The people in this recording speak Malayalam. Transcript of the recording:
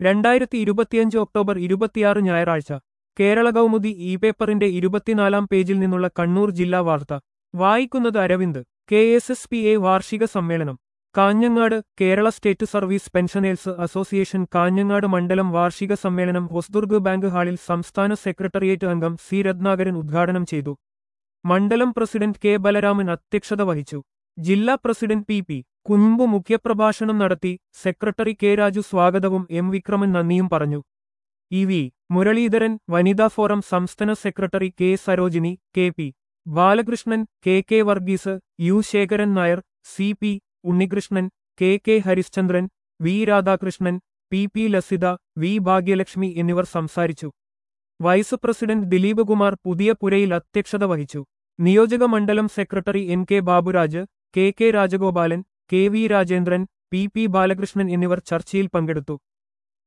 2025 ഒക്ടോബർ 26 ഞായറാഴ്ച കേരള കൗമുദി ഇ പേപ്പറിന്റെ 24 പേജിൽ നിന്നുള്ള കണ്ണൂർ ജില്ലാ വാർത്ത വായിക്കുന്നത് അരവിന്ദ്. KSSPA വാർഷിക സമ്മേളനം Kanhangad. Kerala state service pensioners association Kanhangad മണ്ഡലം വാർഷിക സമ്മേളനം ഹൊസ്ദുർഗ് ബാങ്ക് ഹാളിൽ സംസ്ഥാന സെക്രട്ടേറിയറ്റ് അംഗം സി രത്നാകരൻ ഉദ്ഘാടനം ചെയ്തു. മണ്ഡലം പ്രസിഡന്റ് കെ ബലരാമൻ അധ്യക്ഷത വഹിച്ചു. ജില്ലാ പ്രസിഡന്റ് പി കുഞ്ഞുമ്പു മുഖ്യപ്രഭാഷണം നടത്തി. സെക്രട്ടറി കെ രാജു സ്വാഗതവും എം വിക്രമൻ നന്ദിയും പറഞ്ഞു. വി മുരളീധരൻ, വനിതാ ഫോറം സംസ്ഥാന secretary K Sarojini, K Balakrishnan, K Varghese, U Sekharan Nair, P Unnikrishnan, K Harishchandran, V Radhakrishnan, P Lasitha, V Bhagyalakshmi എന്നിവർ സംസാരിച്ചു. വൈസ് പ്രസിഡന്റ് ദിലീപ് കുമാർ പുതിയ പുരയിൽ അധ്യക്ഷത വഹിച്ചു. നിയോജക മണ്ഡലം secretary K Baburaj, K Rajagopalan, V Rajendran, P Balakrishnan എന്നിവർ ചർച്ചയിൽ പങ്കെടുത്തു.